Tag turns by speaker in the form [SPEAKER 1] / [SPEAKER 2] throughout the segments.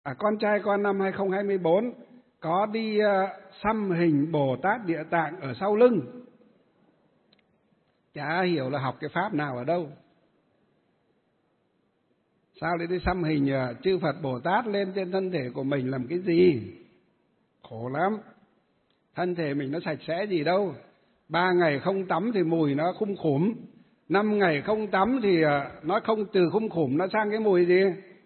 [SPEAKER 1] Con trai con năm 2024 có đi xăm hình Bồ Tát Địa Tạng ở sau lưng. Chả hiểu là học cái pháp nào ở đâu. Sao lại đi xăm hình chư Phật Bồ Tát lên trên thân thể của mình làm cái gì? Khổ lắm. Thân thể mình nó sạch sẽ gì đâu. 3 ngày không tắm thì mùi nó khum khủm. 5 ngày không tắm thì nó không từ khum khủm nó sang cái mùi gì?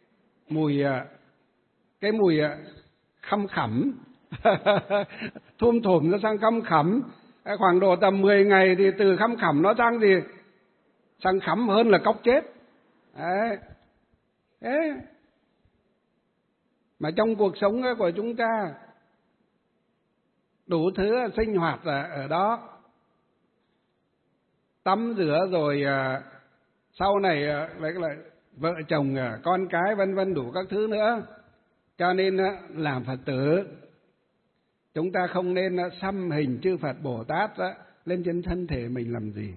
[SPEAKER 1] Cái mùi khăm khẳm. Thum thủm nó sang khăm khẳm. Khoảng độ tầm 10 ngày thì từ khăm khẳm nó sang gì? Sang khắm hơn là cóc chết. Đấy. Thế mà trong cuộc sống của chúng ta đủ thứ sinh hoạt ở đó, tắm rửa rồi sau này lại vợ chồng con cái vân vân đủ các thứ nữa. Cho nên làm Phật tử chúng ta không nên xăm hình chư Phật Bồ Tát lên trên thân thể mình làm gì.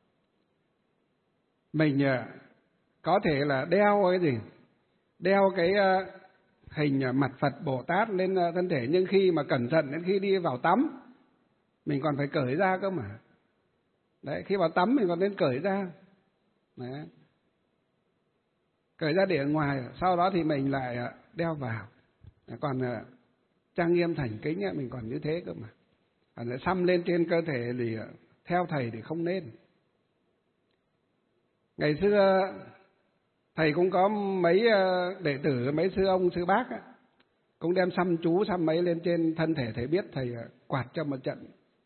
[SPEAKER 1] Mình có thể là đeo cái gì? Đeo cái hình mặt Phật Bồ Tát lên thân thể, nhưng khi mà cẩn thận đến khi đi vào tắm mình còn phải cởi ra cơ mà. Đấy, khi vào tắm mình còn nên cởi ra. Đấy. Cởi ra để ở ngoài, sau đó thì mình lại đeo vào. Còn trang nghiêm thành kính mình còn như thế cơ mà. Còn xăm lên trên cơ thể thì theo thầy thì không nên. Ngày xưa thầy cũng có mấy đệ tử, mấy sư ông sư bác cũng đem xăm chú xăm mấy lên trên thân thể. Thầy biết thầy quạt cho một trận,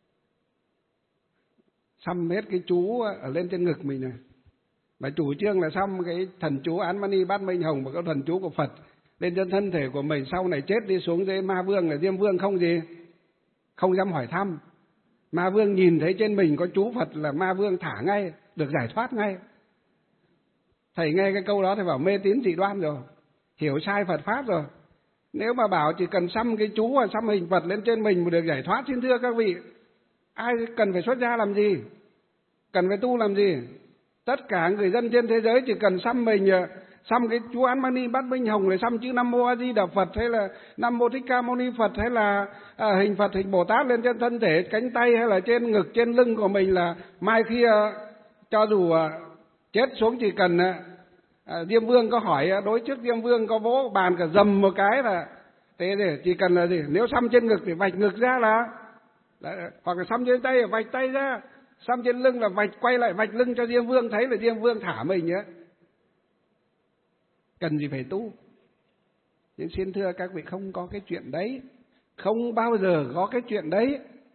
[SPEAKER 1] xăm hết cái chú ở lên trên ngực mình này. Mà chủ trương là xăm cái thần chú Án Mani Bát Minh Hồng và cái thần chú của Phật lên trên thân thể của mình. Sau này chết đi xuống dưới ma vương là Diêm Vương không dám hỏi thăm. Ma vương nhìn thấy trên mình có chú Phật là ma vương thả ngay, được giải thoát ngay. Thầy nghe cái câu đó thì bảo mê tín dị đoan rồi, hiểu sai Phật pháp rồi. Nếu mà bảo chỉ cần xăm cái chú và xăm hình Phật lên trên mình mà được giải thoát, xin thưa các vị, ai cần phải xuất gia làm gì, cần phải tu làm gì? Tất cả người dân trên thế giới chỉ cần xăm mình, xăm cái chú Án Mani Bát Minh Hồng, để xăm chữ Nam Mô A Di Đà Phật hay là Nam Mô Thích Ca Mâu Ni Phật hay là hình Phật, hình Bồ Tát lên trên thân thể, cánh tay hay là trên ngực, trên lưng của mình, là mai khi cho dù chết xuống chỉ cần Diêm Vương có hỏi, đối trước Diêm Vương có vỗ bàn cả dầm một cái là thế, để chỉ cần là gì, nếu xăm trên ngực thì vạch ngực ra là hoặc là xăm trên tay là vạch tay ra, xăm trên lưng là vạch, quay lại vạch lưng cho Diêm Vương thấy là Diêm Vương thả mình nhé. Cần gì phải tu? Nhưng xin thưa các vị, không có cái chuyện đấy, không bao giờ có cái chuyện đấy.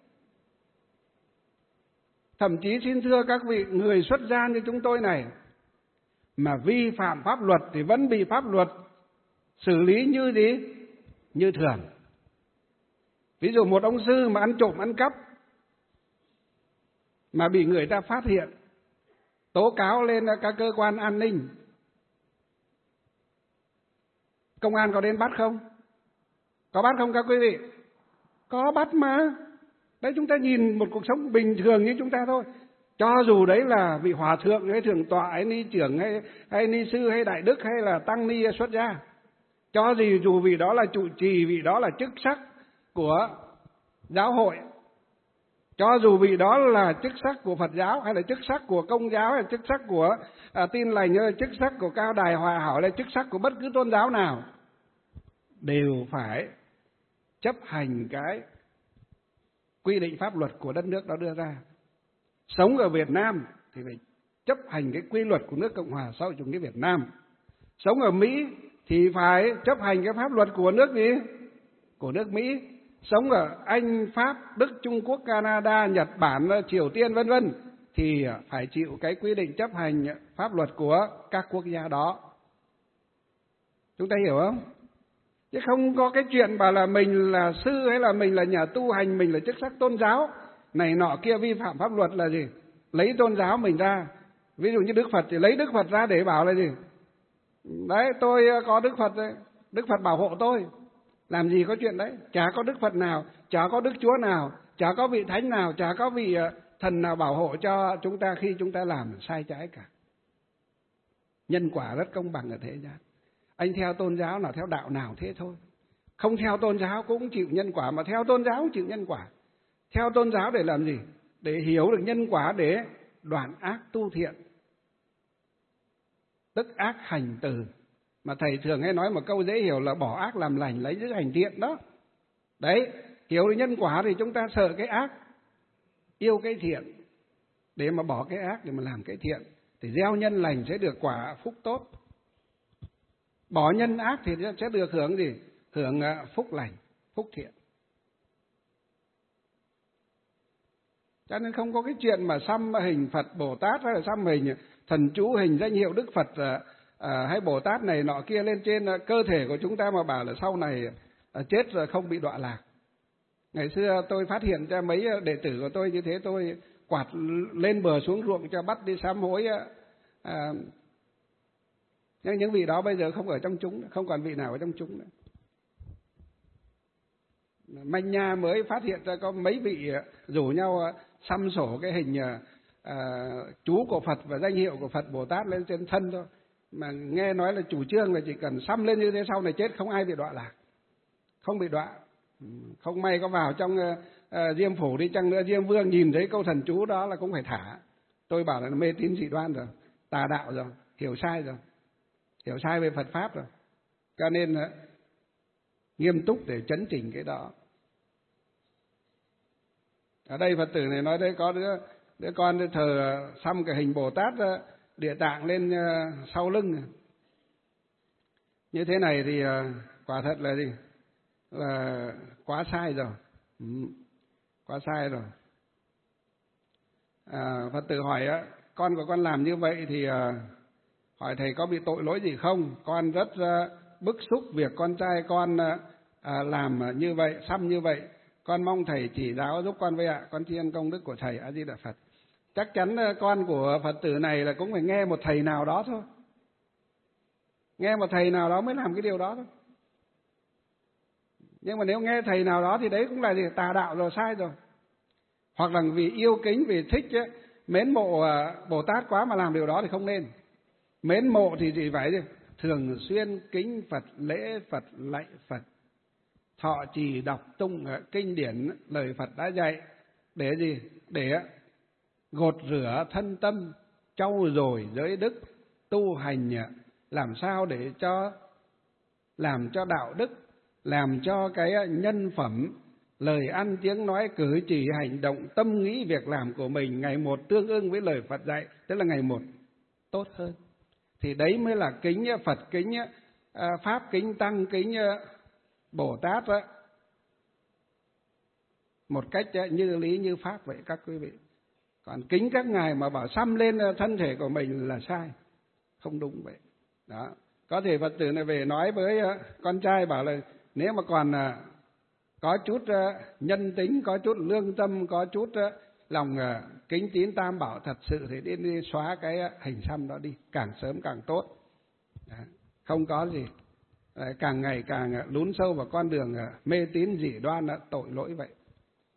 [SPEAKER 1] Thậm chí xin thưa các vị, người xuất gia như chúng tôi này mà vi phạm pháp luật thì vẫn bị pháp luật xử lý như gì? Như thường. Ví dụ một ông sư mà ăn trộm ăn cắp mà bị người ta phát hiện, tố cáo lên các cơ quan an ninh, công an có đến bắt không? Có bắt không các quý vị? Có bắt mà. Đấy, chúng ta nhìn một cuộc sống bình thường như chúng ta thôi. Cho dù đấy là vị hòa thượng hay thượng tọa hay ni trưởng hay ni sư hay đại đức hay là tăng ni xuất gia, cho dù vị đó là trụ trì, vị đó là chức sắc của giáo hội, cho dù vị đó là chức sắc của Phật giáo hay là chức sắc của Công giáo hay là chức sắc của Tin Lành hay là chức sắc của Cao Đài Hòa Hảo hay là chức sắc của bất cứ tôn giáo nào, đều phải chấp hành cái quy định pháp luật của đất nước đó đưa ra. Sống ở Việt Nam thì phải chấp hành cái quy luật của nước Cộng hòa xã hội chủ nghĩa Việt Nam. Sống ở Mỹ thì phải chấp hành cái pháp luật của nước gì? Của nước Mỹ. Sống ở Anh, Pháp, Đức, Trung Quốc, Canada, Nhật Bản, Triều Tiên vân vân thì phải chịu cái quy định chấp hành pháp luật của các quốc gia đó. Chúng ta hiểu không? Chứ không có cái chuyện bảo là mình là sư hay là mình là nhà tu hành, mình là chức sắc tôn giáo này nọ kia vi phạm pháp luật là gì? Lấy tôn giáo mình ra. Ví dụ như Đức Phật thì lấy Đức Phật ra để bảo là gì? Đấy, tôi có Đức Phật đấy, Đức Phật bảo hộ tôi. Làm gì có chuyện đấy? Chả có Đức Phật nào, chả có Đức Chúa nào, chả có vị Thánh nào, chả có vị thần nào bảo hộ cho chúng ta khi chúng ta làm sai trái cả. Nhân quả rất công bằng ở thế gian. Anh theo tôn giáo nào, theo đạo nào thế thôi. Không theo tôn giáo cũng chịu nhân quả, mà theo tôn giáo cũng chịu nhân quả. Theo tôn giáo để làm gì? Để hiểu được nhân quả, để đoạn ác tu thiện, tức ác hành từ. Mà thầy thường hay nói một câu dễ hiểu là bỏ ác làm lành, lấy giữ hành thiện đó. Đấy, hiểu được nhân quả thì chúng ta sợ cái ác, yêu cái thiện, để mà bỏ cái ác để mà làm cái thiện, thì gieo nhân lành sẽ được quả phúc tốt. Bỏ nhân ác thì sẽ được hưởng gì? Hưởng phúc lành, phúc thiện. Cho nên không có cái chuyện mà xăm hình Phật Bồ Tát hay là xăm hình thần chú, hình danh hiệu Đức Phật hay Bồ Tát này nọ kia lên trên cơ thể của chúng ta mà bảo là sau này chết rồi không bị đọa lạc. Ngày xưa tôi phát hiện ra mấy đệ tử của tôi như thế, tôi quạt lên bờ xuống ruộng cho bắt đi sám hối. Nhưng những vị đó bây giờ không ở trong chúng, không còn vị nào ở trong chúng nữa. Manh nha mới phát hiện ra có mấy vị rủ nhau xăm sổ cái hình chú của Phật và danh hiệu của Phật Bồ Tát lên trên thân thôi. Mà nghe nói là chủ trương là chỉ cần xăm lên như thế sau này chết không ai bị đọa lạc, không bị đọa. Không may có vào trong Diêm Phủ đi chăng nữa, Diêm Vương nhìn thấy câu thần chú đó là cũng phải thả. Tôi bảo là mê tín dị đoan rồi, tà đạo rồi, hiểu sai rồi, hiểu sai về Phật Pháp rồi. Cho nên nghiêm túc để chấn chỉnh cái đó. Ở đây Phật tử này nói đấy, có đứa con thờ xăm cái hình Bồ Tát Địa Tạng lên sau lưng. Như thế này thì quả thật là gì? Là quá sai rồi. Quá sai rồi. Phật tử hỏi con của con làm như vậy thì hỏi thầy có bị tội lỗi gì không? Con rất bức xúc việc con trai con làm như vậy, xăm như vậy. Con mong thầy chỉ giáo giúp con với ạ. Con tri ân công đức của thầy. A Di Đà Phật. Chắc chắn con của Phật tử này là cũng phải nghe một thầy nào đó thôi. Nghe một thầy nào đó mới làm cái điều đó thôi. Nhưng mà nếu nghe thầy nào đó thì đấy cũng là gì? Tà đạo rồi, sai rồi. Hoặc là vì yêu kính, vì thích mến mộ Bồ Tát quá mà làm điều đó thì không nên. Mến mộ thì chỉ phải thường xuyên kính Phật, lễ Phật, lạy Phật, thọ trì đọc tụng kinh điển lời Phật đã dạy, để gì? Để gột rửa thân tâm, trau dồi giới đức, tu hành làm sao để làm cho đạo đức, làm cho cái nhân phẩm, lời ăn tiếng nói, cử chỉ, hành động, tâm nghĩ, việc làm của mình ngày một tương ưng với lời Phật dạy, tức là ngày một tốt hơn. Thì đấy mới là kính Phật, kính Pháp, kính Tăng, kính Bồ Tát đó. Một cách như lý như pháp vậy các quý vị. Còn kính các ngài mà bảo xăm lên thân thể của mình là sai, không đúng vậy. Đó. Có thể Phật tử này về nói với con trai bảo là nếu mà còn có chút nhân tính, có chút lương tâm, có chút lòng kính tín tam bảo thật sự thì đi xóa cái hình xăm đó đi, càng sớm càng tốt. Đó. Không có gì. Càng ngày càng lún sâu vào con đường mê tín dị đoan, tội lỗi vậy.